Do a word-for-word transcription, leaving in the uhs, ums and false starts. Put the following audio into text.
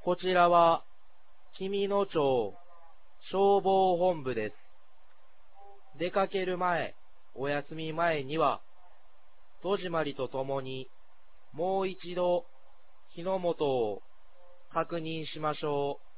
こちらは、君野町消防本部です。出かける前、お休み前には、戸締まりとともに、もう一度、火の元を確認しましょう。